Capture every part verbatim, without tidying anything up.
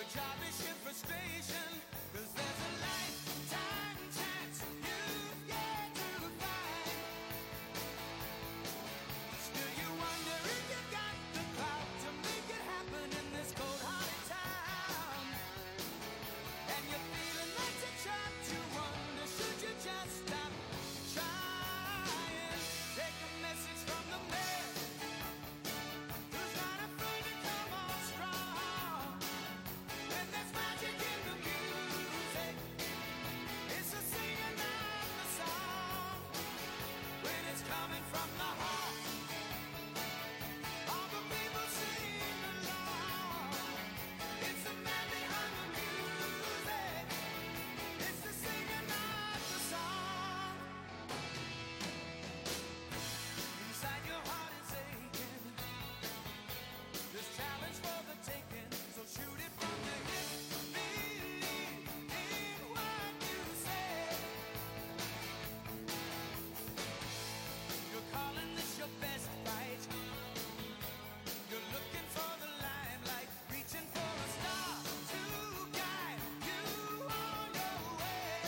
childish in frustration, 'cause there's a lifetime chance you've yet to find. Still you wonder if you got the clout to make it happen in this cold-hearted town. And you're feeling like you're trapped, you wonder, should you just stop trying? Take a message from the man who's not afraid to come on strong. When there's magic in the music, it's the singing of the song. When it's coming from the heart, all the people sing along. It's the man behind the music, it's the singing of the song. Inside your heart is aching, this challenge for the taking, so shoot it from the hip. Believe in what you say. You're calling this your best fight. You're looking for the limelight, reaching for a star to guide you on your way.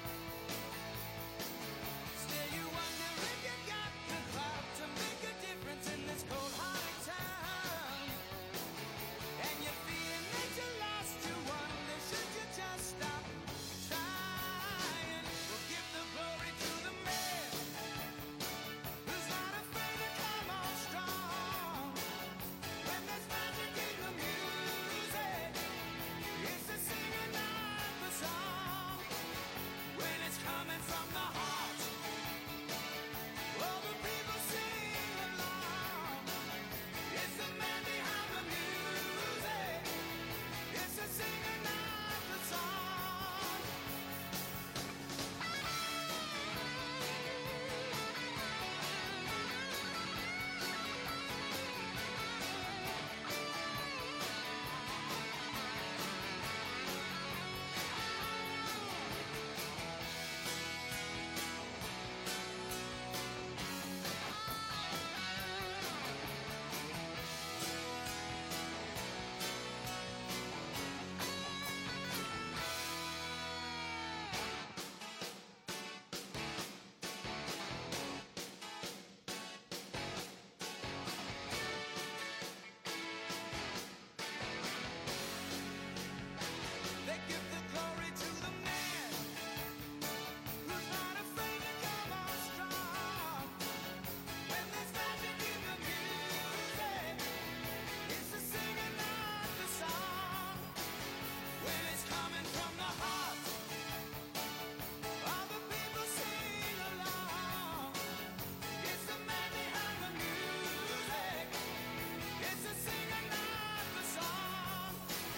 Still you wonder if you got the clout to make a difference in this cold-hearted town. And you're feeling that you're lost, you wonder, should you just stop trying? Well, give the glory to the man who's not afraid to come on strong. When there's magic in the music, it's the singing of the song. When it's coming from the heart, all the people sing along. It's the man behind the music, it's the singing of the song. They give the glory to the man who's not afraid to come on strong. When there's magic in the music, it's the singing of the song. When it's coming from the heart, all the people sing along. It's the man behind the music, it's the singing of the song.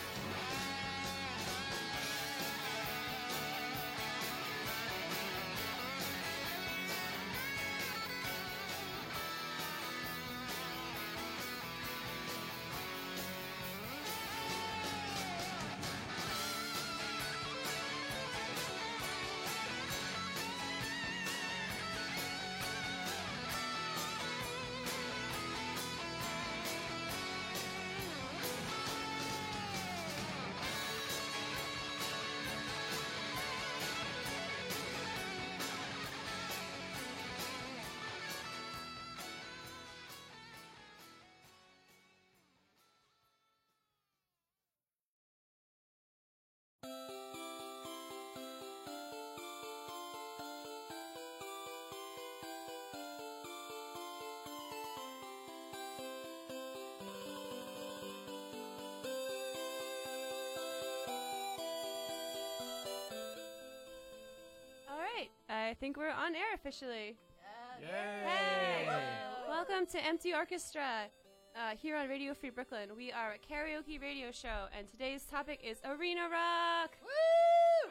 All right, I think we're on air officially. Yay! Hey! Welcome to Empty Orchestra uh, here on Radio Free Brooklyn. We are a karaoke radio show, and today's topic is arena rock. Woo!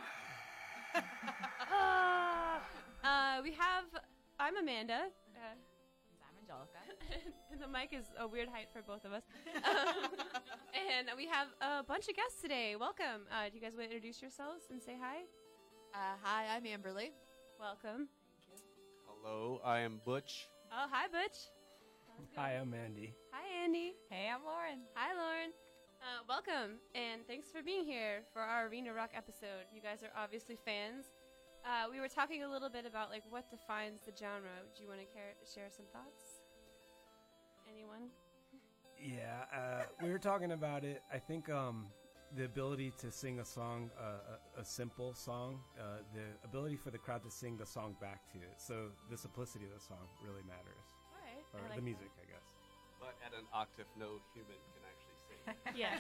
Ah! uh, we have. I'm Amanda. Uh, I'm Angelica. and the mic is a weird height for both of us. Um, and we have a bunch of guests today. Welcome. Uh, do you guys want to introduce yourselves and say hi? Uh, hi, I'm Amberly. Welcome. Thank you. Hello, I am Butch. Oh, hi, Butch. Hi, I'm Andy. Hi, Andy. Hey, I'm Lauren. Hi, Lauren. Uh, welcome, and thanks for being here for our Arena Rock episode. You guys are obviously fans. Uh, we were talking a little bit about like what defines the genre. Do you want to care- share some thoughts? Anyone? Yeah, uh, we were talking about it. I think um, the ability to sing a song, uh, a, a simple song, uh, the ability for the crowd to sing the song back to it. So the simplicity of the song really matters, All right. or I like the music, I guess. But at an octave no human can actually sing. that. Yes.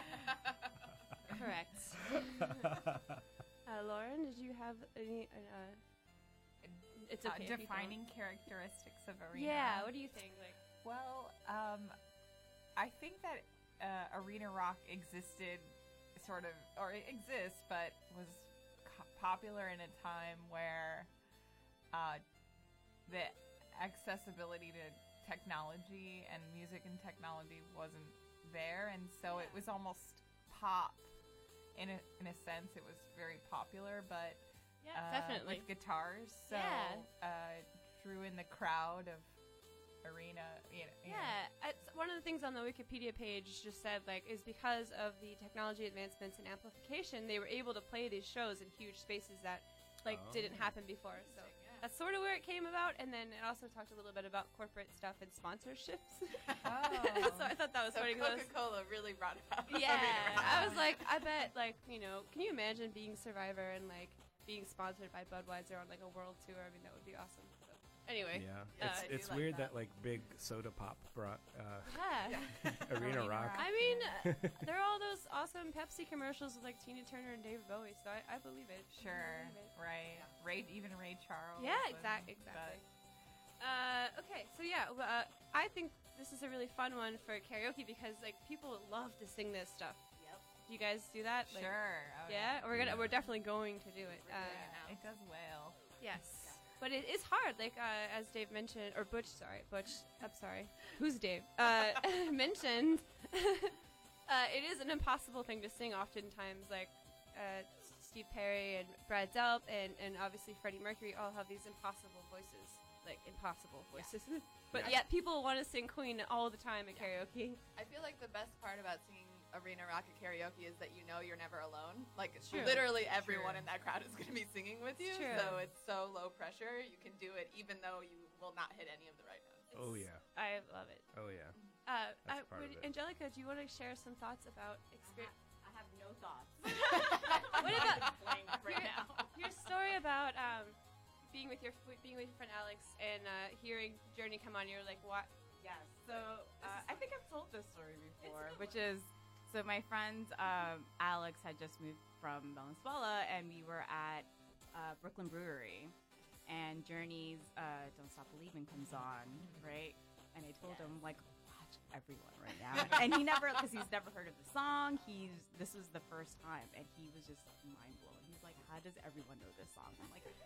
Correct. uh, Lauren, did you have any? Uh, it's Uh, okay. if you don't. defining characteristics of arena. Yeah. What do you think? Like. Well, um, I think that uh, arena rock existed, sort of, or it exists, but was co- popular in a time where uh, the accessibility to technology and music and technology wasn't there, and so it was almost pop. In a in a sense, it was very popular, but Yeah, uh, definitely. with guitars, so Yeah. uh, drew in the crowd of arena. You know, you know. Yeah, it's one of the things on the Wikipedia page just said like is because of the technology advancements and amplification, they were able to play these shows in huge spaces that like Oh. didn't happen before. So that's sort of where it came about. And then it also talked a little bit about corporate stuff and sponsorships. Oh. so I thought that was So funny. 'cause I was- Coca-Cola really brought about. yeah, I was like, I bet like you know, can you imagine being Survivor and like being sponsored by Budweiser on like a world tour? I mean, that would be awesome. So, anyway, Yeah, Uh, it's I do it's like weird that. that. like big soda pop brought uh, yeah. arena Arena rock. rock. I mean, uh, there are all those awesome Pepsi commercials with like Tina Turner and David Bowie, so I, I believe it. I Sure, believe it. right. Ray, even Ray Charles. Yeah, and- exact, exactly. Uh, okay, so yeah, w- uh, I think this is a really fun one for karaoke because like people love to sing this stuff. Yep. Do you guys do that? But Like, sure. Oh, Yeah, we're gonna Yeah. we're definitely going to do it. We're Uh, doing it now. It does well. yes, but it is hard. Like uh, as Dave mentioned, or Butch, sorry, Butch. I'm sorry. Who's Dave? Uh, mentioned. uh, it is an impossible thing to sing. Oftentimes, like uh, Steve Perry and Brad Delp, and and obviously Freddie Mercury all have these impossible voices, like impossible voices. but Yeah. yet people want to sing Queen all the time at karaoke. I feel like the best part about singing arena rock at karaoke is that you know you're never alone. Like It's true. literally everyone True. in that crowd is going to be singing with you. true. So it's so low pressure. You can do it even though you will not hit any of the right notes. Oh yeah, I love it. oh yeah. Uh, That's I, part would, of it. Angelica, do you want to share some thoughts about experience? I have no thoughts. What about Blank right your, now? your story about um, being with your f- being with your friend Alex and uh, hearing Journey come on? You're like, what? Yes. So uh, I think I've told this story before, which is so my friend um, Alex had just moved from Valenzuela, and we were at uh, Brooklyn Brewery, and Journey's uh, "Don't Stop Believing" comes on, right? And I told him like, watch everyone right now, and he never, because he's never heard of the song. He's this was the first time, and he was just mind blown. He's like, how does everyone know this song? I'm like,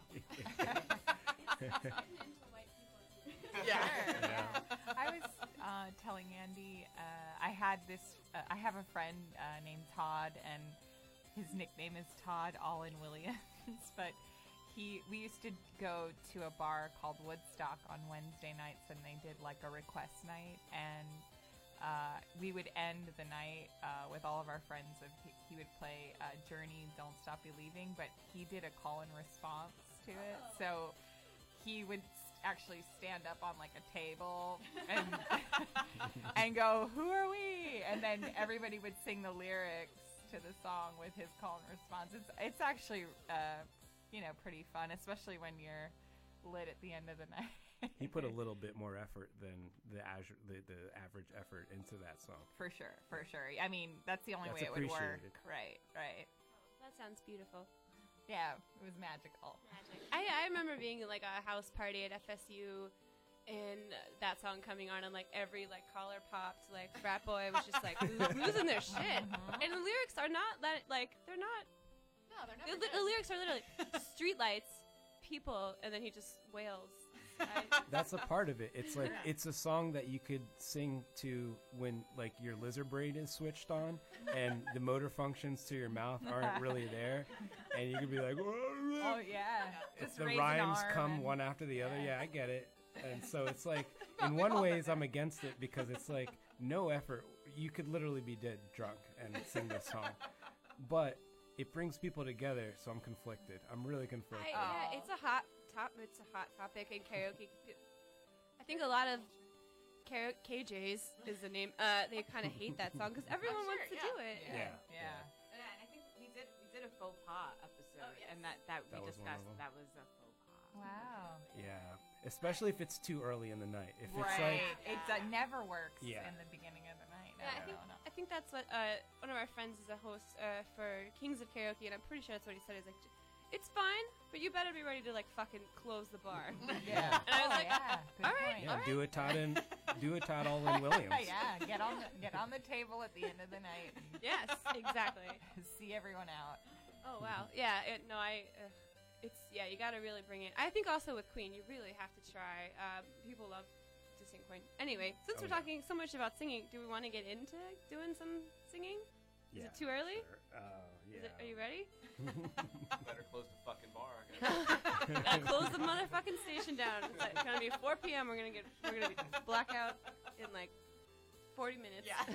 Yeah. Yeah. I was uh, telling Andy, uh, I had this, uh, I have a friend uh, named Todd, and his nickname is Todd Allin Williams, but he, we used to go to a bar called Woodstock on Wednesday nights, and they did like a request night, and uh, we would end the night uh, with all of our friends, and he, he would play uh, Journey, Don't Stop Believing, but he did a call and response to it, so he would actually stand up on like a table and and go, "Who are we?" And then everybody would sing the lyrics to the song with his call and response. It's it's actually uh, you know pretty fun, especially when you're lit at the end of the night. He put a little bit more effort than the azure, the, the average effort into that song. For sure, for sure. I mean, that's the only That's way it would work. appreciated. Right, right. That sounds beautiful. Yeah, it was magical. Magic. I, I remember being at like a house party at F S U and that song coming on and like every like collar popped like frat boy was just like lo- losing their shit. And the lyrics are not that like they're not No, they're the, never li- the good. lyrics are literally streetlights, people, and then he just wails. I, That's a part of it. It's like it's a song that you could sing to when like your lizard brain is switched on and the motor functions to your mouth aren't really there, and you could be like, Oh yeah, if just the raise an rhymes arm come and- one after the other. yeah. Yeah, I get it. And so it's like, in one ways, I'm against it because it's like no effort. You could literally be dead drunk and sing this song, but it brings people together. So I'm conflicted. I'm really conflicted. I, yeah, it's a hot top. It's a hot topic in karaoke. I think a lot of karaoke K Js is the name. Uh, they kind of hate that song because everyone sure, wants to yeah. do it. Yeah. Yeah. Yeah, and I think we did we did a faux pas episode, Oh, yes. and that that, That we was one of discussed them. that was a faux pas. Wow. Yeah, especially if it's too early in the night. If it's Right. like, It uh, never works Yeah. in the beginning of the night. No, Yeah, I no, think no. I think that's what uh, one of our friends is a host uh, for Kings of Karaoke, and I'm pretty sure that's what he said. Is like, it's fine, but you better be ready to like fucking close the bar. Yeah. And I was Oh, like, yeah. Good all right, point. yeah, do it, Todd and do it, Todd Olin Williams. yeah, get on the, get on the table at the end of the night. Yes, exactly. And see everyone out. Oh wow, yeah. It, no, I. Uh, it's yeah. You got to really bring it. I think also with Queen, you really have to try. Um, people love to sing Queen. Anyway, since Oh, we're yeah. talking so much about singing, do we want to get into doing some singing? Is Yeah, it too early? sure. Uh, Is yeah. it, are you ready? Better close the fucking bar. I guess. Gotta close the motherfucking station down. It's like, gonna be four p.m. We're gonna get we're gonna be blackout in like forty minutes. Yeah.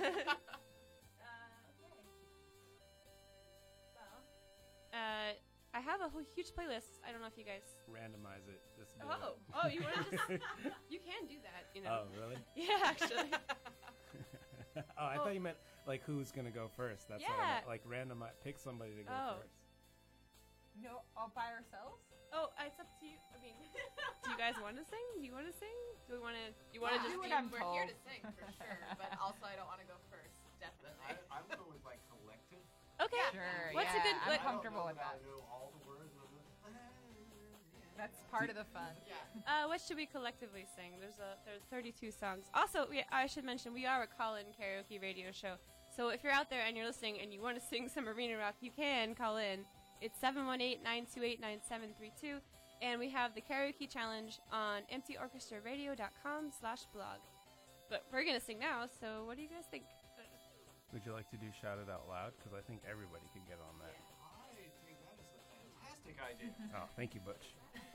uh, I have a whole huge playlist. I don't know if you guys. Randomize it. Just do Oh, it. oh, you want to just? You can do that. You know. Oh, really? Yeah, actually. oh, I Oh. thought you meant like who's gonna go first. That's what I Yeah. meant. Like randomize, pick somebody to go Oh. first. No, all by ourselves? Oh, it's up to you. I mean, do you guys want to sing? Do you want to sing? Do we want to? You want to Yeah. just? Do what do- I'm We're here told. to sing for sure, but also I don't want to go first. Definitely. I, I would go with like collective. Okay. Sure. What's a yeah, good- I'm what- comfortable I with don't that. know I know all the words. and I'm like, That's part of the fun. Yeah. Uh, what should we collectively sing? There's a there's thirty-two songs. Also, we, I should mention we are a call-in karaoke radio show. So if you're out there and you're listening and you want to sing some arena rock, you can call in. It's seven one eight, nine two eight, nine seven three two, and we have the karaoke challenge on empty orchestra radio dot com slash blog. But we're gonna sing now. So what do you guys think? Would you like to do shout it out loud? Because I think everybody could get on that. I think that is a fantastic idea. Oh, thank you, Butch.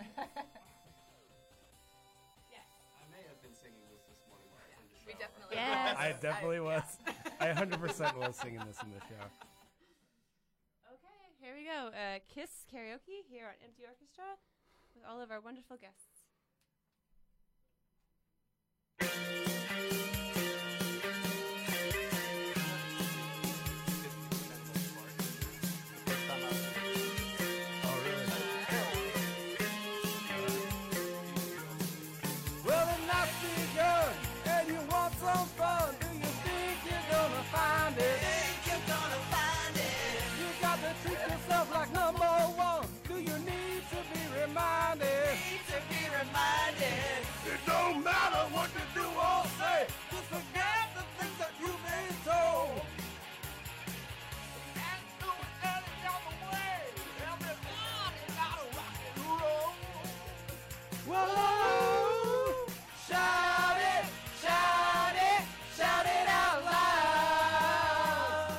Yes. I may have been singing this this morning while I was in the shower. We definitely. Yes. will. I definitely I- was. I one hundred percent was singing this in the show. Okay, here we go. Uh, Kiss karaoke here on Empty Orchestra with all of our wonderful guests. Oh, really? Well, the night's begun, and you want some fun. Do you think you're gonna find it? Think you're gonna find it? You got to treat yourself like number one. Do you need to be reminded? Need to be reminded. It don't matter what you do or say. Just forget the things that you've been told. And do it any other way. Everybody gotta rock and roll. Whoa! Shout it, shout it, shout it out loud.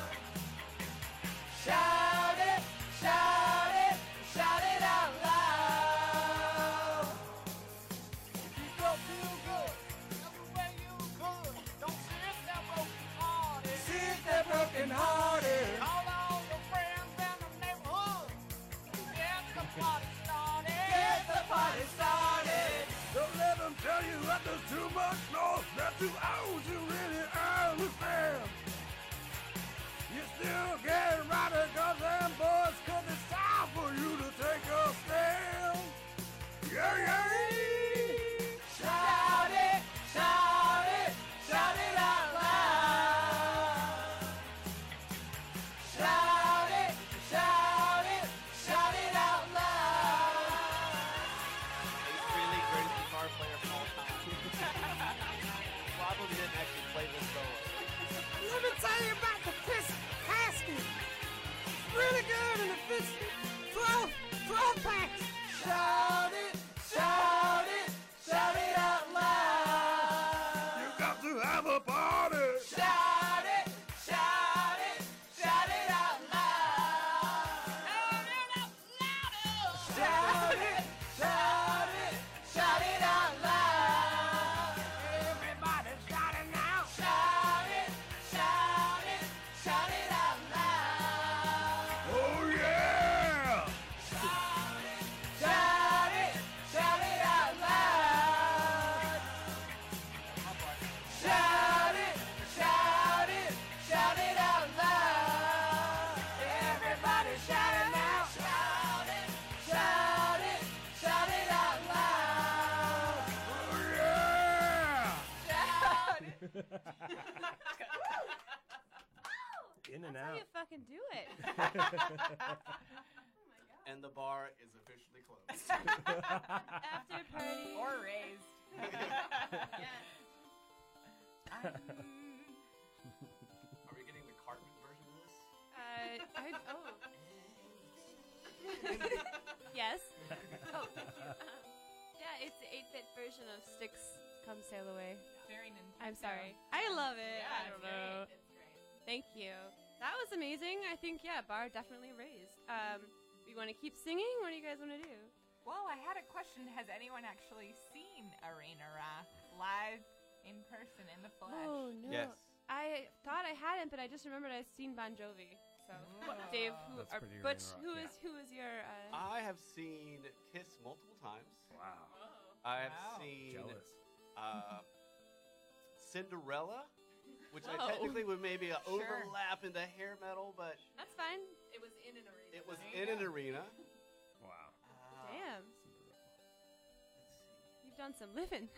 Shout it, shout it, shout it out loud. If you don't feel good, every way you could, don't sit there broken hearted. Sit there broken hearted. Call all your friends in the neighborhood. Get the party started. Get the party started. Don't let them tell you that there's too much noise. That two hours you really understand. You still get right because them boys, cause it's time for you to take a stand. Yeah, yeah. Shout it, shout it, shout it out loud. Shout it, shout it, shout it out loud. A really great guitar player of all time. Probably didn't actually play and That's how out. you fucking do it. And the bar is officially closed. After party. Or raised. Yes. I'm- Are we getting the Cartman version of this? Uh, I, oh. Yes. Oh, thank you. Yeah, it's the eight-bit version of Sticks Come Sail Away. Very Nintendo. I'm sorry. I love it. Yeah, I it's don't great. know. It's great. Thank you. That was amazing. I think, yeah, bar definitely raised. Um, we want to keep singing? What do you guys want to do? Well, I had a question. Has anyone actually seen Arena Rock live in person, in the flesh? Oh, no. Yes. I thought I hadn't, but I just remembered I'd seen Bon Jovi. So, what, Dave, who, That's or pretty Butch, Arena Rock, who yeah. is who is your? Uh, I have seen Kiss multiple times. Wow. I have Wow. seen Jealous. uh, Cinderella, which I Oh. technically would maybe uh, Sure. overlap into hair metal, but that's fine. It was in an arena. it was There in you an go. arena. Wow. Uh, Damn, Let's see. you've done some living.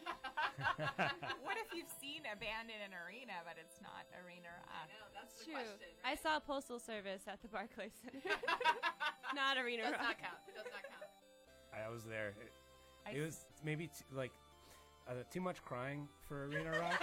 What if you've seen a band in an arena, but it's not Arena Rock? No, that's the True. question. I Right? saw Postal Service at the Barclays Center. Not Arena Does Rock. not count. It does not count. I was there. It, I it was maybe t- like uh, too much crying for Arena Rock.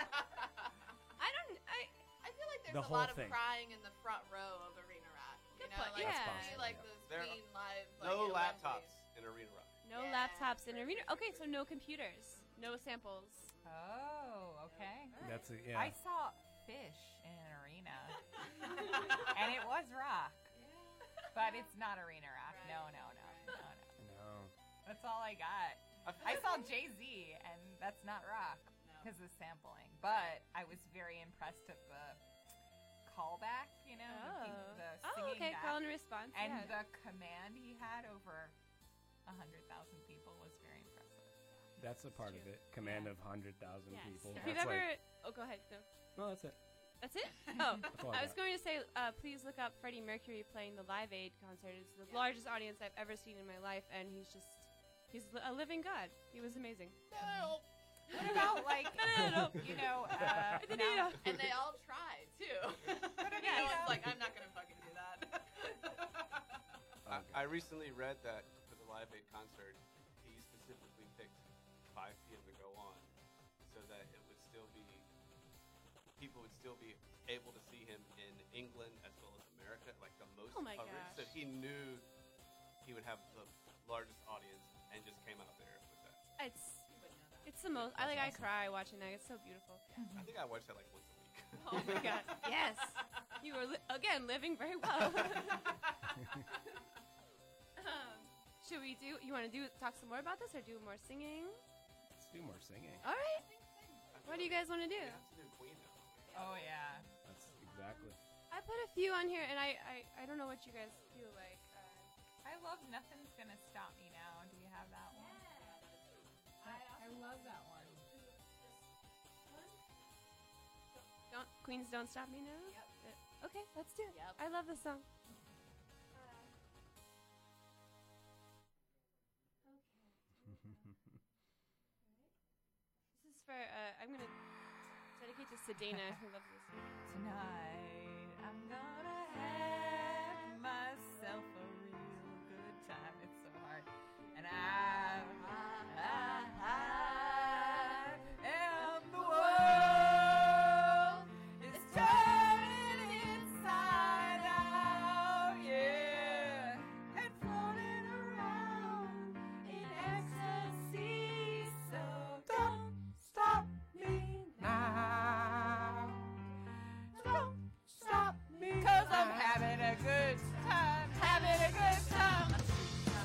I don't. I. I feel like there's The a whole lot of thing. crying in the front row of Arena Rock. You Good know, point. like That's you see, possible, like yeah. those There- Queen live. Like, No at laptops Wembley. in Arena Rock. No Yeah, laptops in for arena. sure. Okay, so no computers, no samples. Oh, okay. That's a, yeah. I saw Fish in an arena, and it was rock, but it's not Arena Rock. Right. No, no, no, no, no. no. That's all I got. I saw Jay Z, and that's not rock No. because of sampling. But I was very impressed at the callback. You know, the, Oh. peop- the Oh, singing okay. back. Call and response. And yeah. the command he had over a hundred thousand people was very impressive. That's a part of true. it. Command Yeah. of hundred thousand Yes. people. If you've That's ever. like, Oh, go ahead. No. no, that's it. That's it? Oh. That's all I I was got. going to say, uh, please look up Freddie Mercury playing the Live Aid concert. It's the largest audience I've ever seen in my life, and he's just, he's li- a living god. He was amazing. What about like you know? Uh, now, And they all tried too. But I mean, Yeah. it's like I'm not gonna fucking do that. Okay. I, I recently read that for the Live Aid concert, he specifically picked five p.m. to go on so that it would still be, people would still be able to see him in England as well as America, like the most Oh my coverage. gosh. So he knew he would have the largest audience and just came out there with that. It's, it's the most. I like. That's I cry watching that. It's so beautiful. I think I watched that like once a week. Oh my god. Yes. You were li- again living very well. um, should we do? You want to do talk some more about this, or do more singing? Let's do more singing. All right. What do you guys want to do? We have to do Queen now. oh yeah. That's exactly. I put a few on here, and I I, I don't know what you guys feel like. Uh, I love Nothing's Gonna Stop Me Now. Do you have that one? I, I love that one. don't Queens don't stop me now. Yep. Uh, okay, let's do it. Yep. I love this song. This is for uh, I'm gonna dedicate to Sedana, who loves this song. Tonight I'm gonna have myself a real good time. It's so hard. And I, I, I am the world is turning inside out, yeah, and floating around in ecstasy. So don't stop me now. Don't stop me, 'cause I'm having a good time, having a good time.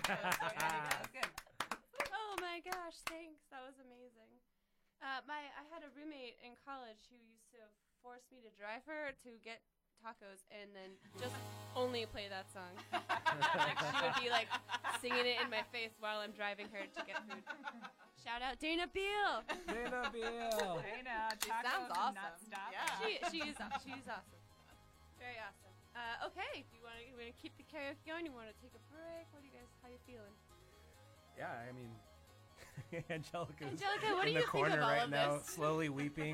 That was good. Oh my gosh, thanks. That was amazing. Uh, my I had a roommate in college who used to force me to drive her to get tacos and then just only play that song. Like she would be like singing it in my face while I'm driving her to get food. Shout out Dana Beal. Dana Beal. Dana, She tacos sounds and awesome. not stop. Yeah. She she's she's awesome. Very awesome. Uh, okay, do you want to you want to keep the karaoke going? You want to take a break? What do you guys? How you feeling? Yeah, I mean, Angelica's Angelica, what in do the you think corner of all right of now, this? slowly weeping.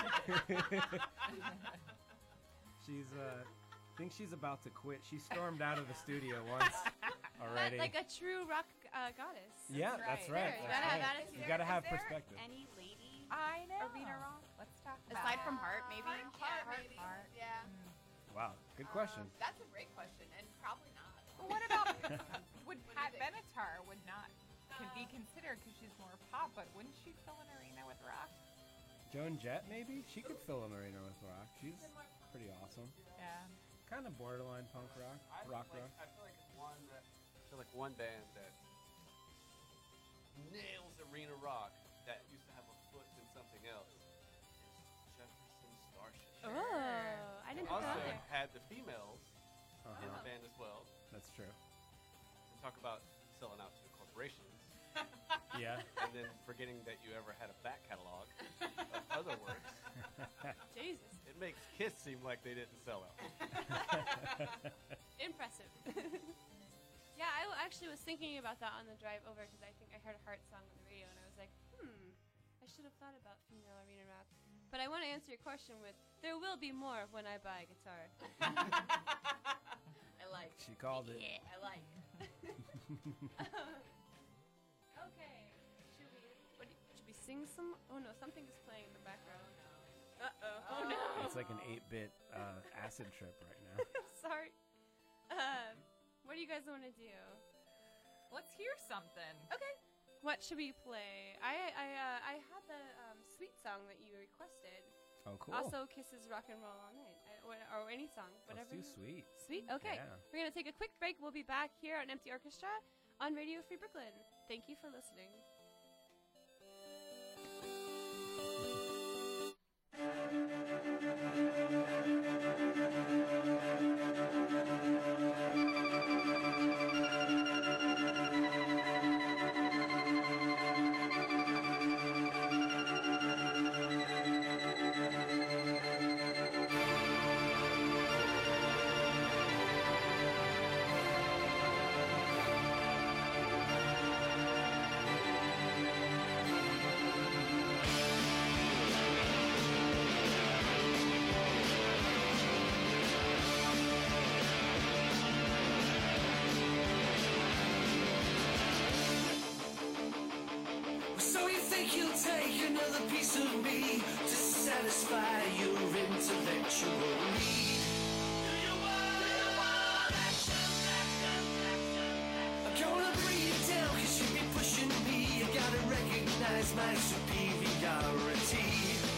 She's, uh, I think she's about to quit. She stormed out of the studio once already. Like a true rock uh, goddess. yeah, that's right. There, you that's gotta have right. attitude. You gotta Is have there perspective. Any lady I know. arena rock? Let's talk about Aside it. from Heart, maybe. Heart, Yeah, maybe. Heart. Yeah. Wow, good question. Um, that's a great question, and probably not. Well, what about would What do Pat you think? Benatar would not could be considered because she's more pop, but wouldn't she fill an arena with rock? Joan Jett, maybe? She could fill an arena with rock. She's pretty awesome. Yeah. Kind of borderline punk rock, I rock like, rock. I feel like one that I feel like one band that nails arena rock that used to have a foot in something else is Jefferson Starship. Oh, I didn't put that Also on there. had the females in Uh-huh. the band as well. That's true. And talk about selling out to corporations. Yeah. And then forgetting that you ever had a back catalog of other works. Jesus, It makes Kiss seem like they didn't sell out. impressive. Yeah, I w- actually was thinking about that on the drive over because I think I heard a Heart song on the radio and I was like, hmm, I should have thought about female arena rock. But I want to answer your question with, there will be more when I buy a guitar. I like. She called it. Yeah. I like. Okay, should we, what do, should we sing some? Oh no, something is playing in the background. Uh-oh. Oh no. It's like an eight-bit uh, acid trip right now. Sorry. Um, what do you guys want to do? Let's hear something. Okay. What should we play? I I uh, I had the um, sweet song that you requested. Oh, cool. Also, Kisses Rock and Roll All Night, I, or, or any song, whatever. Let's do you- sweet. Sweet. Okay. Yeah. We're gonna take a quick break. We'll be back here on Empty Orchestra on Radio Free Brooklyn. Thank you for listening. So you think you'll take another piece of me to satisfy your intellectual need? Do you want, do you want action, action, action? I'm gonna bring you down cause you be pushing me. You gotta recognize my superiority.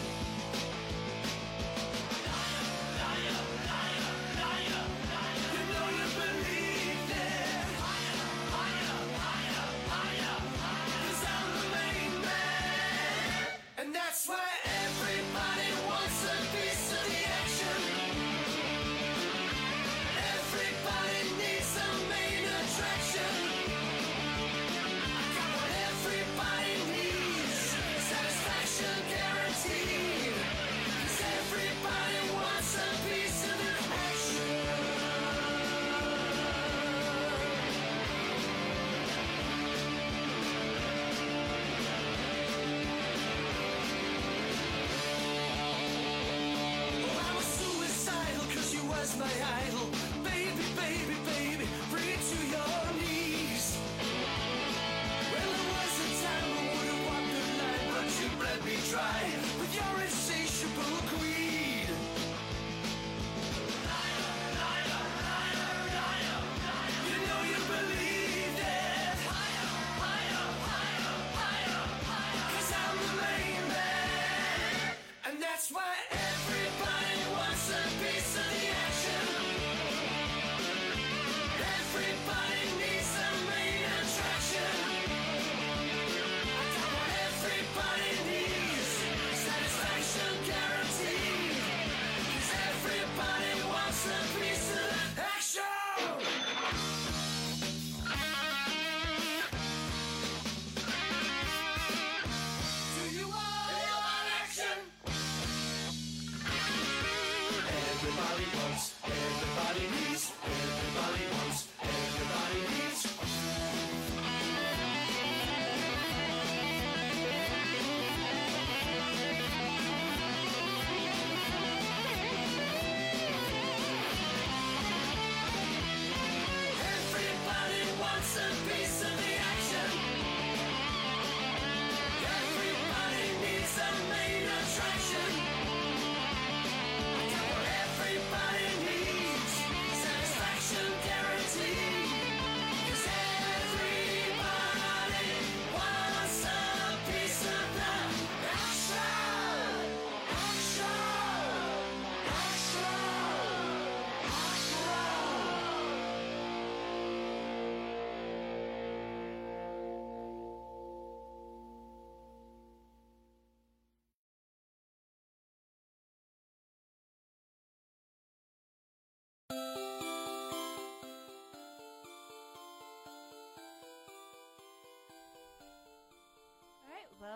You know you believe that. Cause I'm the main man. And that's why everybody wants a piece of the action. Everybody needs a main attraction. I got what everybody needs. Satisfaction guaranteed. Cause everybody wants a piece of the action. Oh, I was suicidal cause you was my idol. Baby, baby, baby, bring it to your knees. Well, there was a time I would have walked the line, but you bled me dry with your insatiable greed. You know you believe that. Cause I'm the main man. And that's why everybody wants a piece of the action. Everybody needs a main attraction.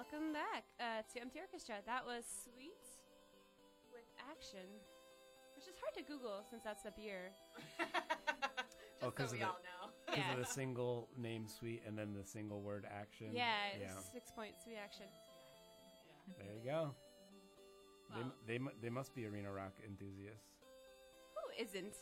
welcome back uh, to Empty Orchestra. That was Sweet with Action, which is hard to Google since that's a beer. Just Oh, so 'cause we of all the- know. Because Yeah. of the single name Sweet and then the single word action. Yeah, Yeah. six point Sweet Action. There you go. Wow. They, they, mu- they must be arena rock enthusiasts. Who isn't?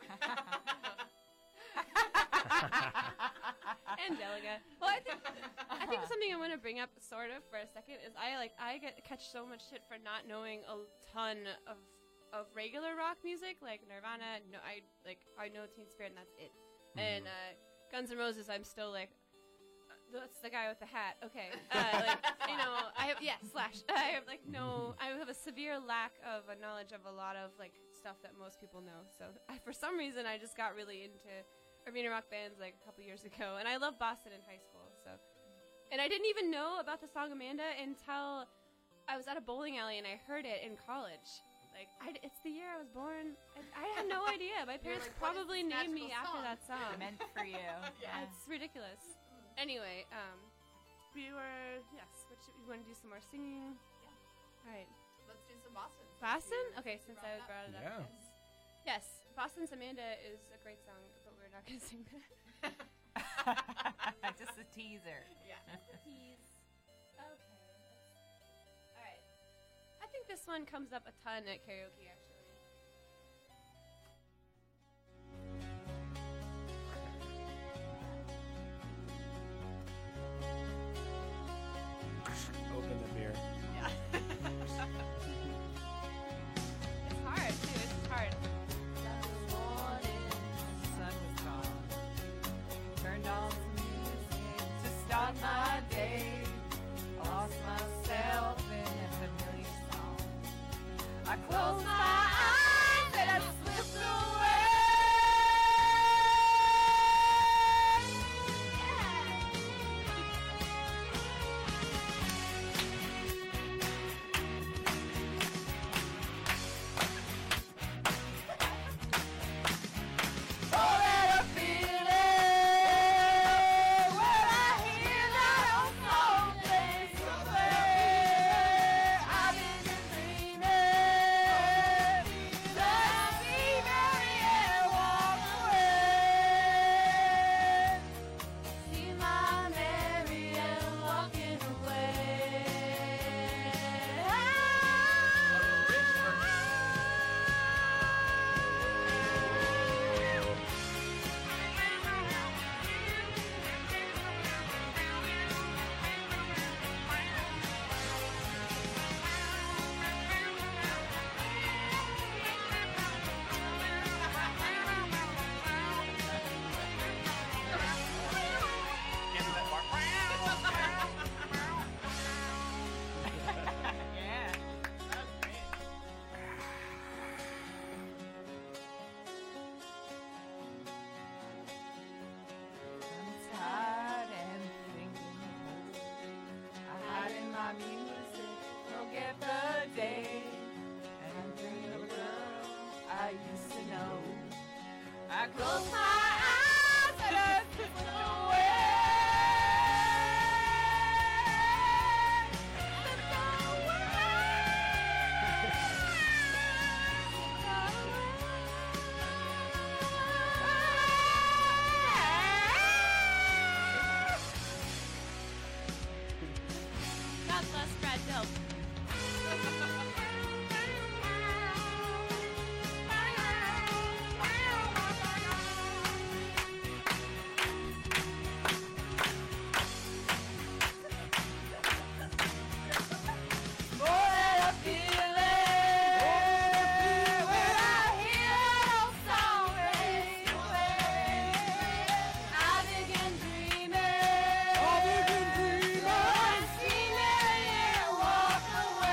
Angelica. Well, I think I think something I want to bring up, sort of, for a second, is I like I get catch so much shit for not knowing a ton of of regular rock music, like Nirvana. No, I like I know Teen Spirit, and that's it. And uh, Guns N' Roses, I'm still like, uh, that's the guy with the hat. Okay, uh, like you know, I have yeah, Slash. I have like no, I have a severe lack of a knowledge of a lot of like stuff that most people know. So I, for some reason, I just got really into arena rock bands like a couple years ago, and I loved Boston in high school. So, and I didn't even know about the song Amanda until I was at a bowling alley and I heard it in college. Like, I, it's the year I was born. I, I had no idea. My parents like, what is probably this named me magical after song? that song. Meant for you. Yeah. It's ridiculous. Anyway, um, we were yes. What should, we want to do some more singing? All right, Let's do some Boston. Boston. You- Okay, you since brought I it up. brought it up. Yeah. Yes. Yes, Boston's Amanda is a great song, but we're not going to sing that. Just a teaser. Yeah. Please. Okay. All right. I think this one comes up a ton at karaoke, actually. Open the beer. Yeah. It's hard, too. It's hard. Sun was gone. Turned on some music to start my day. Lost myself in a familiar song. I closed my eyes and I slipped away. Oh, that I feel it when I hear that old song play somewhere. I've been dreaming, just see Marianne walk away. See my Marianne walking away. Yeah. I'm tired and thinking I hide in my music, forget the day, and I'm dreaming of a girl I used to know. I close my eyes and I slip away. Slip away. God bless Brad Delp. Boy, I feel it when I hear that old song fade away. I begin dreaming, I see Marianne walk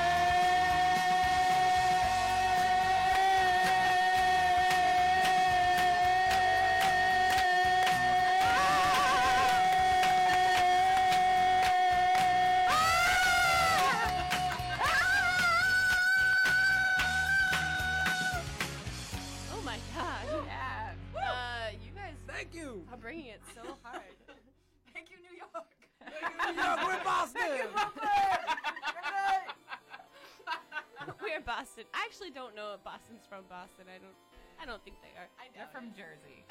Oh my God. Yeah. Uh, you guys Thank you. are bringing it so hard. Thank you, New York. New York, we're Boston. Boston. I actually don't know if Boston's from Boston. I don't. I don't think they are. I They're know. from Jersey.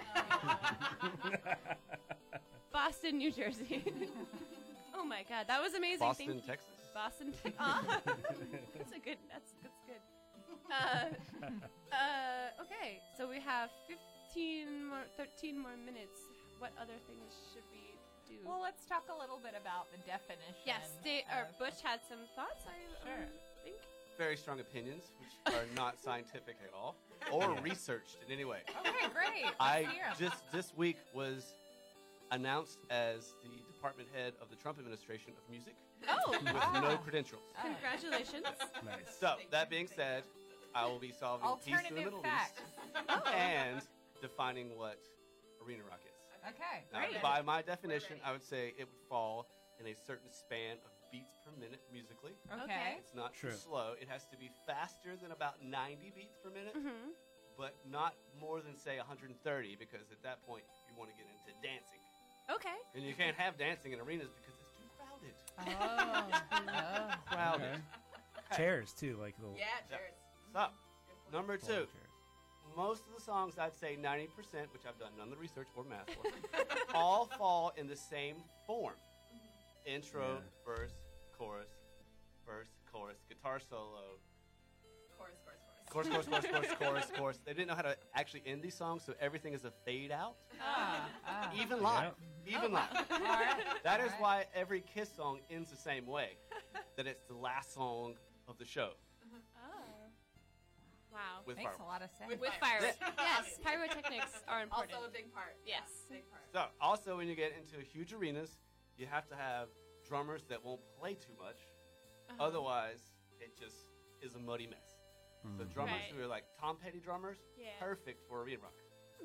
Boston, New Jersey. Oh my God, that was amazing. Boston, Thank you. Texas. Boston, Texas. Ah, that's a good. That's that's good. Uh, uh, okay, so we have fifteen more, thirteen more minutes. What other things should we do? Well, let's talk a little bit about the definition. yes, they, or of- Butch had some thoughts. I Sure. um, think. Very strong opinions, which are not scientific at all or researched in any way. Okay, great. Let's I hear 'em. just this week was announced as the department head of the Trump administration of music Oh, with no credentials. Oh. congratulations! Nice. So that being said, I will be solving peace in the Alternative Middle facts. East and defining what arena rock is. Okay, Now, great. by my definition, ready. I would say it would fall in a certain span of beats per minute musically. Okay. It's not True. too slow. It has to be faster than about ninety beats per minute, hmm but not more than say one hundred thirty, because at that point you want to get into dancing, Okay. and you can't have dancing in arenas because it's too crowded. Oh. oh. Crowded. Okay. Chairs too, like little. Yeah, cheers. So, number folding two. chairs. Most of the songs, I'd say ninety percent, which I've done none of the research or math for, all fall in the same form. Intro, Yeah. verse, chorus, verse, chorus, guitar solo, Chorus, chorus, chorus. chorus, chorus, chorus, chorus, chorus, chorus. They didn't know how to actually end these songs, so everything is a fade out. Ah, ah. Even live. Even live. All right. That is All right. why every Kiss song ends the same way. That it's the last song of the show Oh. Wow. with Makes fireworks. a lot of sense. With Fire. fire. Yeah. Yes, pyrotechnics are important. Also a big part. Yes. Big part. So, also when you get into huge arenas, you have to have drummers that won't play too much. Uh-huh. Otherwise, it just is a muddy mess. So Mhm. drummers Right. who are like Tom Petty drummers, Yeah. perfect for arena rock.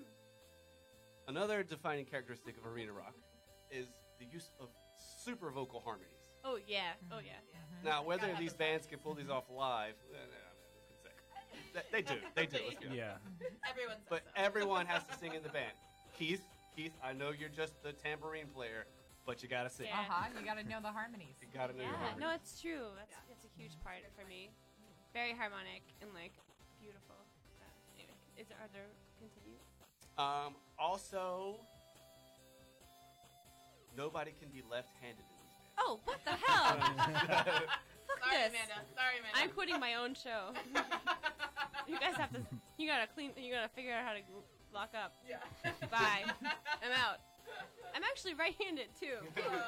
Another defining characteristic of arena rock is the use of super vocal harmonies. Oh yeah. Oh yeah. Now, whether Gotta have these those bands harmonies. can pull these off live, eh, no, no, who can say? They, they do. They do. Let's be honest. Yeah. Everyone says But so. everyone has to sing in the band. Keith, Keith, I know you're just the tambourine player, but you gotta sing. Yeah. Uh huh. You got to know the harmonies. You gotta know your Yeah. harmonies. No, it's true. That's Yeah. that's a huge part for me. Very harmonic and like beautiful. Uh, anyway, is there other continue? Um, also, nobody can be left-handed in these bands. Oh, what the hell? Fuck Sorry, this. Amanda. Sorry, Amanda. I'm quitting my own show. You guys have to. You gotta clean. You gotta figure out how to lock up. Yeah. Bye. I'm out. I'm actually right-handed too.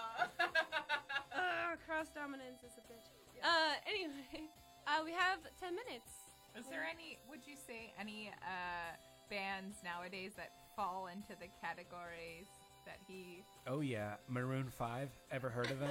Uh, cross dominance is a bitch. Uh, anyway, uh, we have ten minutes. Is there any, would you say, any uh, bands nowadays that fall into the categories that he. Oh yeah, Maroon Five. Ever heard of them?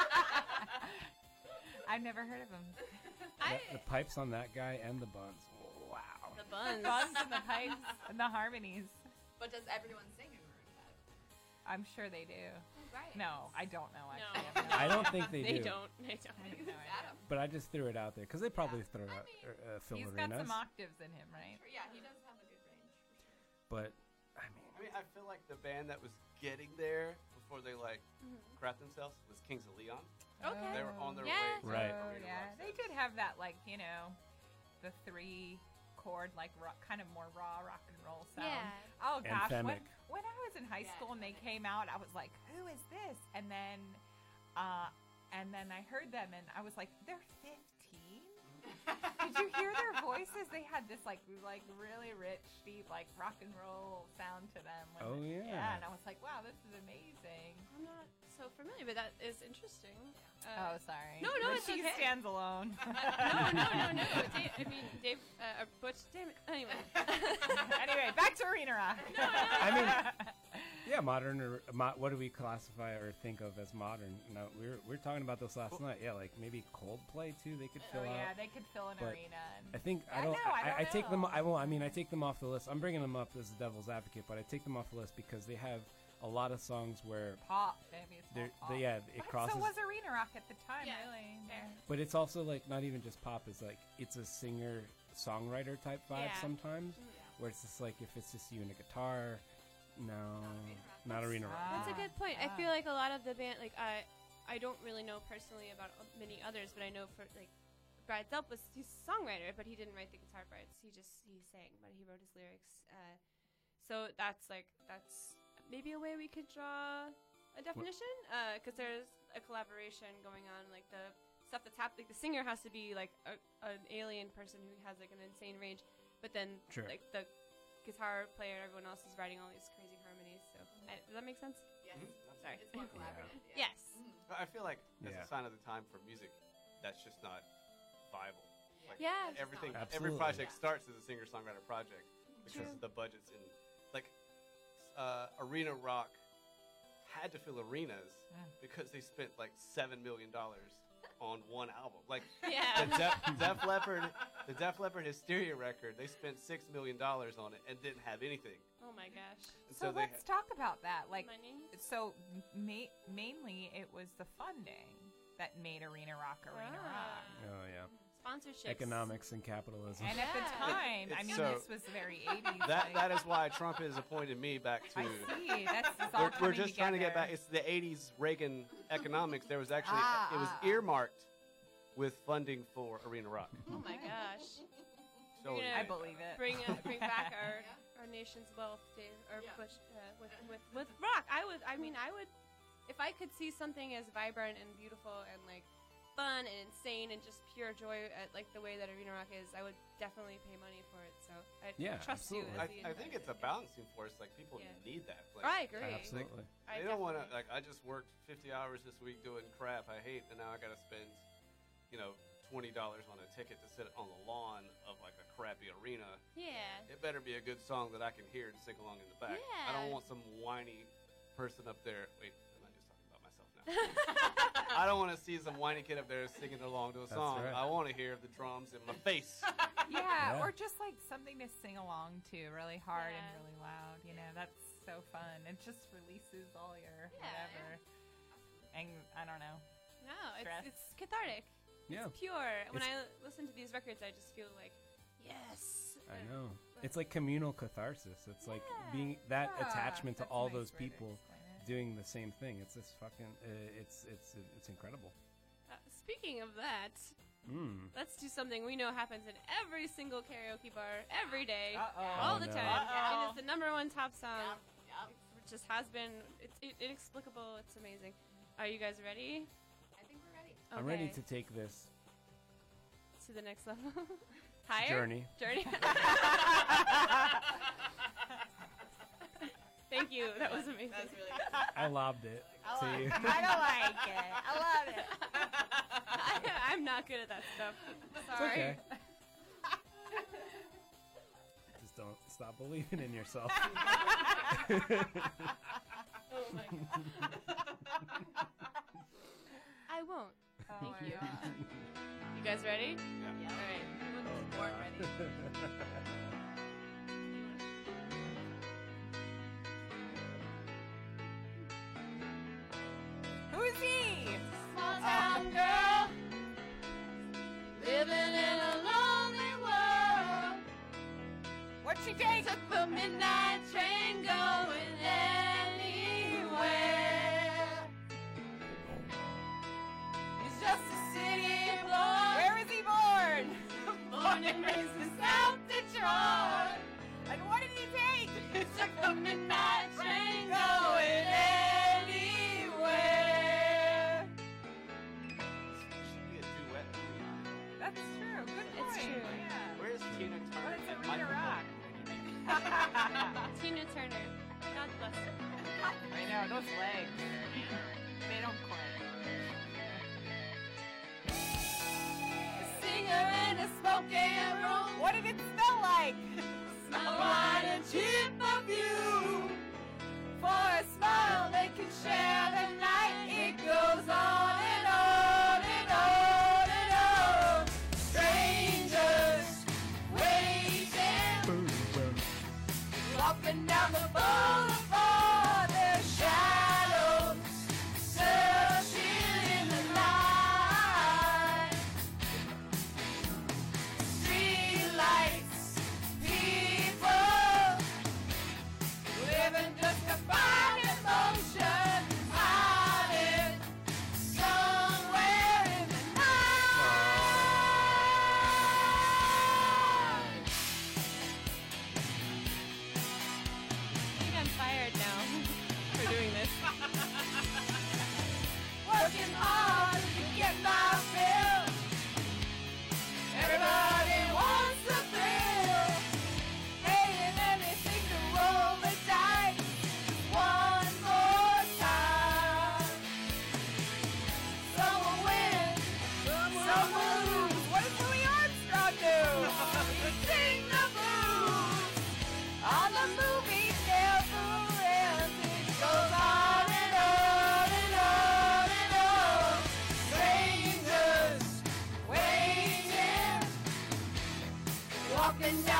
I've never heard of him. I the, the pipes on that guy and the buns. Wow. the buns. Buns and the pipes and the harmonies. But does everyone sing in Maroon five? I'm sure they do. Right. No, I don't know. No. Actually, have no I don't idea. think they, They do. don't. They don't. I have no idea. Adam. But I just threw it out there because they probably throw I out mean, uh, fill He's got arenas. some octaves in him, right? Yeah, he does have a good range. For sure. But I mean, I mean, I feel like the band that was getting there before they like Mhm. crap themselves was Kings of Leon. Okay. They were on their Yeah. way. To Right. Oh, arena yeah. rock They stage. did have that, like, you know, the three chord, like, rock, kind of more raw rock and roll sound. Yeah. Oh, gosh. When, Anthemic. when I was in high Yeah, school and they anthemic. came out, I was like, who is this? And then, uh, and then I heard them and I was like, they're fifteen? Did you hear their voices? They had this, like, like really rich, deep, like, rock and roll sound to them. when- Oh, yeah. Yeah, and I was like, wow, this is amazing. I'm not so familiar, but that is interesting. Oh, Uh, sorry. No, no, But it's she okay. stands alone. no, no, no, no. Dave, I mean, Dave, uh, or Butch. Damn it. Anyway. Anyway, back to Arena Rock. I mean, yeah, modern or mo- what do we classify or think of as modern? No, we were we were talking about this last night. Yeah, like maybe Coldplay too. They could fill oh yeah, out. they could fill an but arena. And I think I I don't. know, I I, don't I take them. know. I will. I mean, I take them off the list. I'm bringing them up as a devil's advocate, but I take them off the list because they have a lot of songs where pop, maybe it's they're. more pop. They, yeah, it But crosses. So was Arena Rock at the time, Yeah, really. fair. But it's also like not even just pop. It's like it's a singer songwriter type vibe Yeah. sometimes, Mhm. where it's just like if it's just you and a guitar, no, arena rock. not arena rock. That's a Ah, good point. I ah. feel like a lot of the band, like I, I don't really know personally about many others, but I know for like Brad Delp was he's a songwriter, but he didn't write the guitar parts. He just he sang, but he wrote his lyrics. Uh, so that's like that's maybe a way we could draw a definition, because there's a collaboration going on. Like the stuff that's happening, the singer has to be like a, an alien person who has like an insane range, but then Sure. like the guitar player, everyone else is writing all these crazy harmonies. So I, does that make sense? Yes. Sorry. It's more collaborative. Yeah. Yes. I feel like that's Yeah. a sign of the time for music. That's just not viable. Like Yeah. everything, Absolutely. every project Yeah. starts as a singer-songwriter project because True. the budgets in, like, uh, arena rock had to fill arenas Yeah. because they spent like seven million dollars on one album. Like Yeah. the Def, Def Leppard, the Def Leppard Hysteria record, they spent six million dollars on it and didn't have anything. Oh my gosh. And So, they let's talk about that. Like, Money. so ma- mainly it was the funding that made Arena Rock Arena Ah. Rock. Oh yeah. Sponsorships. Economics and capitalism. And at the Yeah. time, I It's mean, so- this was the very eighties. that like, that is why Trump has appointed me back to. I see. That's it's all We're, we're coming just trying to get together. back. It's the eighties Reagan economics. There was actually Ah, it was ah, ah. earmarked with funding for Arena Rock. Oh my gosh. So You're I gonna believe it. Bring uh, bring back our, Yeah. our nation's wealth, Dave, or Yeah. Bush, uh, with, with with rock. I would. I mean, I would. If I could see something as vibrant and beautiful and like fun and insane and just pure joy at like the way that Arena Rock is, I would definitely pay money for it. So I Yeah, trust absolutely. you. I, As the I think it's a balancing force. Like people Yeah. need that. Like, I agree. Absolutely. I They don't want to. definitely- Like I just worked fifty hours this week doing crap I hate, and now I got to spend, you know, twenty dollars on a ticket to sit on the lawn of like a crappy arena. Yeah. It better be a good song that I can hear and sing along in the back. I Yeah. don't want some whiny person up there. Wait, am I just talking about myself now? I don't want to see some whiny kid up there singing along to a That's song. right. I want to hear the drums in my face. Yeah, Yeah. or just like something to sing along to really hard Yeah. and really loud. You know, that's so fun. It just releases all your Yeah. whatever. And I don't know. No, Stress. it's it's cathartic. Yeah. It's pure. When It's- I listen to these records, I just feel like, yes. I Uh, know. It's like communal catharsis. It's like Yeah. being that Ah, attachment to that's a all nice those way to people explain it. doing the same thing. It's just fucking. Uh, it's it's it's incredible. Uh, speaking of that, Mm. let's do something we know happens in every single karaoke bar every day, Uh-oh. all Oh, the no. time. Uh-oh. And it's the number one top song. Yep, yep. It just has been. It's it, inexplicable. It's amazing. Are you guys ready? I think we're ready. I'm ready Okay. to take this to the next level. Higher journey. Journey. Thank you. That was amazing. That was really good. I lobbed it I to like, you. I don't like it. I love it. I, I'm not good at that stuff. It's Sorry. okay. Just don't stop believing in yourself. Oh my god. I won't. Oh Thank my you. God. You guys ready? Yep. All right. Everyone's born ready. Who's he? Small town girl, living in a lonely world. What'd she take? Took the midnight train going anywhere. It's just a city boy, Where is he born? born and raised in South Detroit. And what did he take? Took the midnight train going anywhere. Should be a duet. That's true. Good It's point. true. Yeah. Where's Tina Turner? What is and Arena Michael Rock? Bolton? Tina Turner. God bless her. I know, those legs. They don't quit. A singer in a smoking room. What did it smell like? Smell wine and cheap perfume. For a smile they can share the night. It goes on and on and on and on. Strangers waiting, walking down the boulevard. Their shadows searching in the light. Street lights, people living just to find emotion. I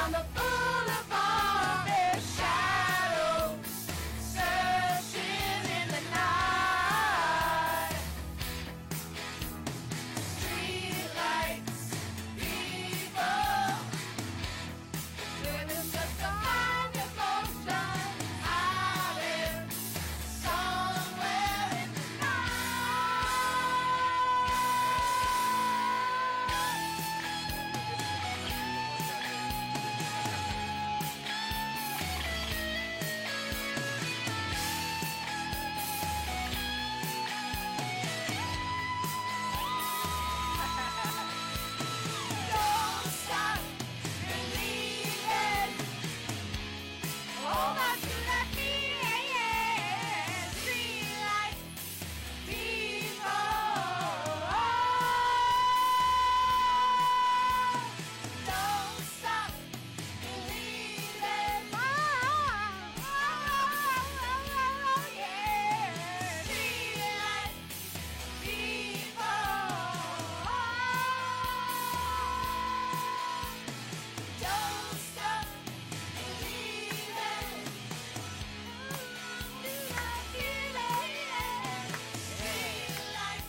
on the boulevard. There's shadows searching in the night. Streetlights, people, living just a kind of motion, hiding somewhere in the Don't stop believing. Hold on to that feeling. Streetlight people. Don't stop believing. Oh, yeah. Streetlight people. Don't stop believing. Streetlight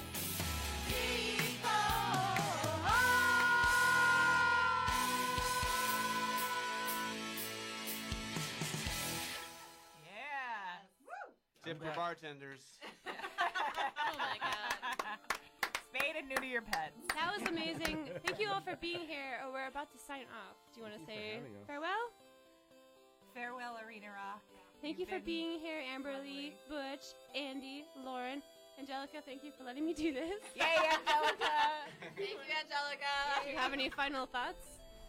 Yeah. Tip for bartenders. Oh my god. Spade and neuter your pets. That was amazing. Thank you all for being here. Oh, we're about to sign off. Do you want to Thank you for say having us. farewell? Farewell, Arena Rock. Thank you You've for been being here, Amberly, Butch, Andy, Lauren, Angelica. Thank you for letting me do this. Yay, Angelica. Thank you, Angelica. Do you have any final thoughts?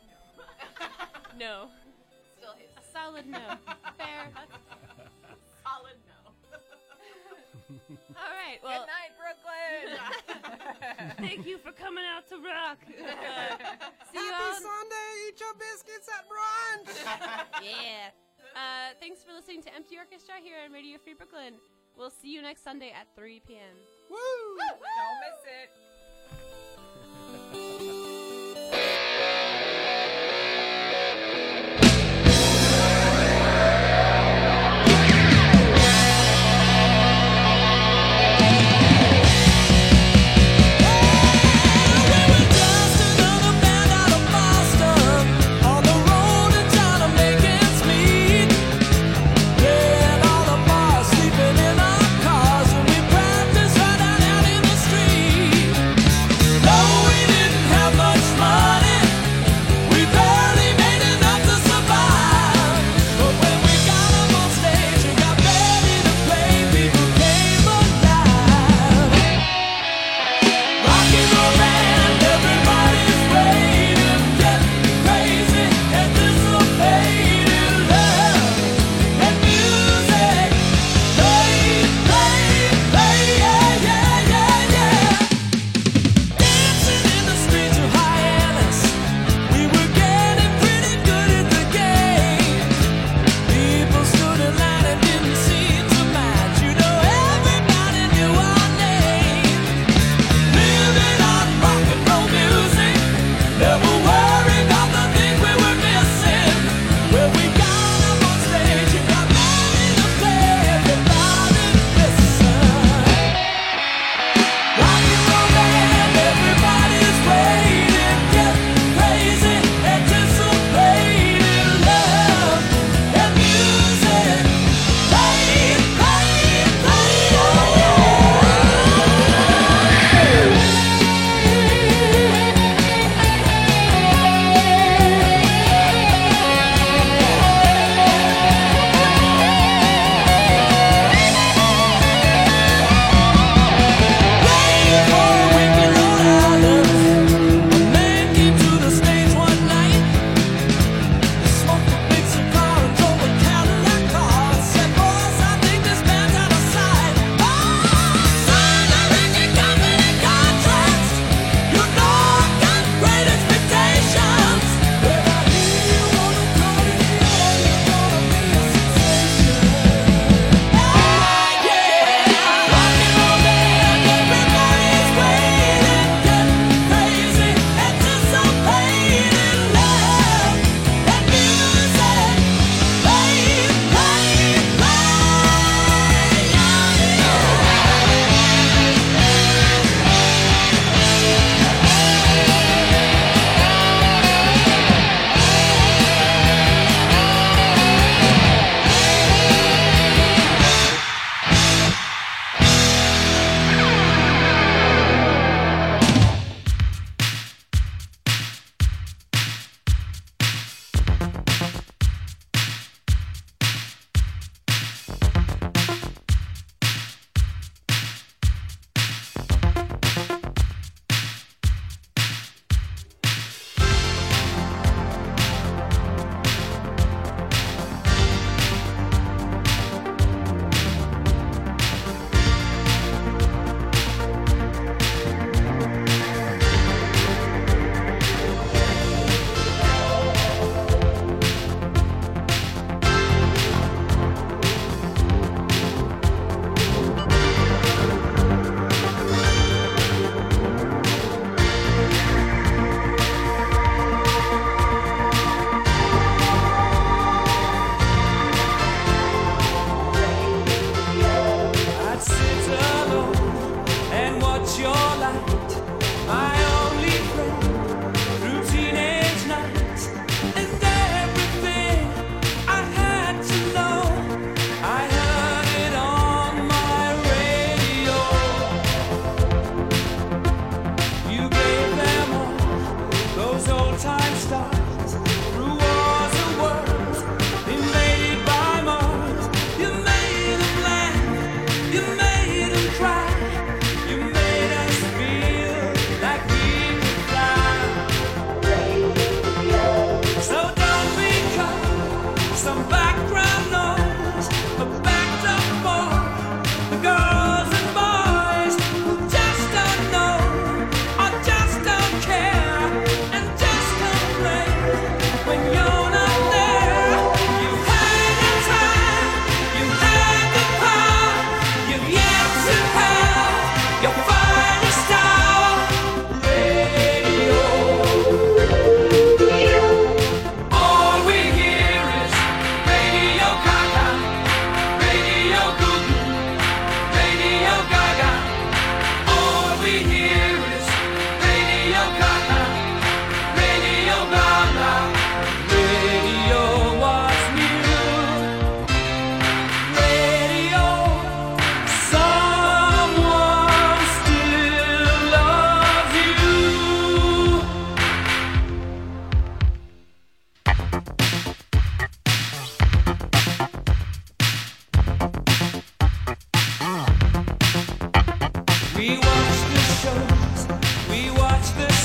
No. Still his. A solid no. Fair. Solid no. All right. Well, Good night, Brooklyn. thank you for coming out to rock. Uh, see you all. Sunday. Eat your biscuits at brunch. Yeah. Uh, thanks for listening to Empty Orchestra here on Radio Free Brooklyn. We'll see you next Sunday at three p.m. Woo! Don't miss it. Just another band out of Boston, on the road and trying to make ends meet. Playing all the bars, sleeping in our cars, and we practice right out, out in the street.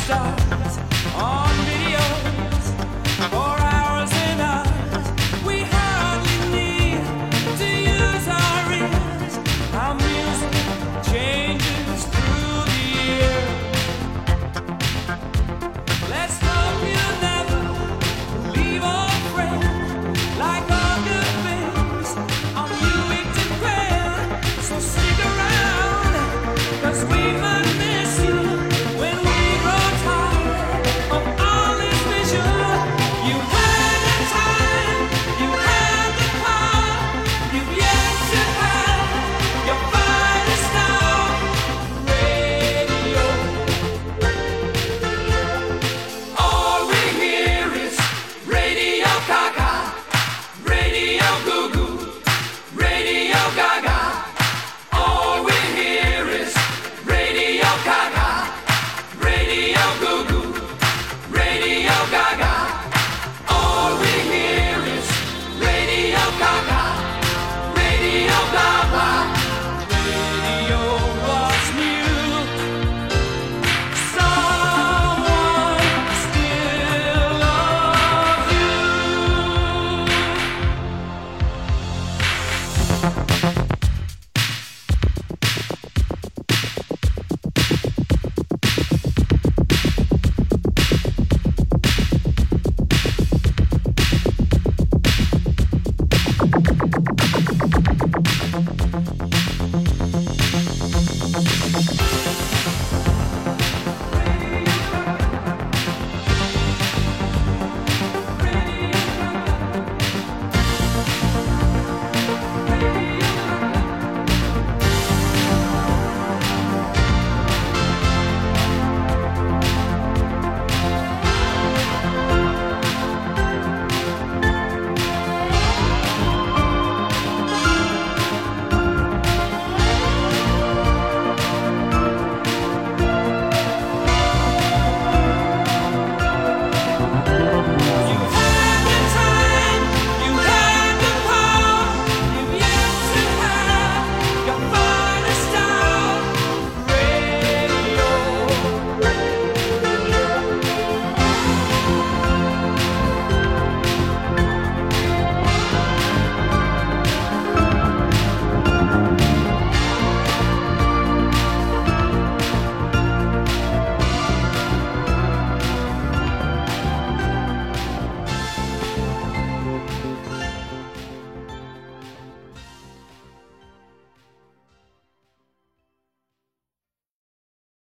stars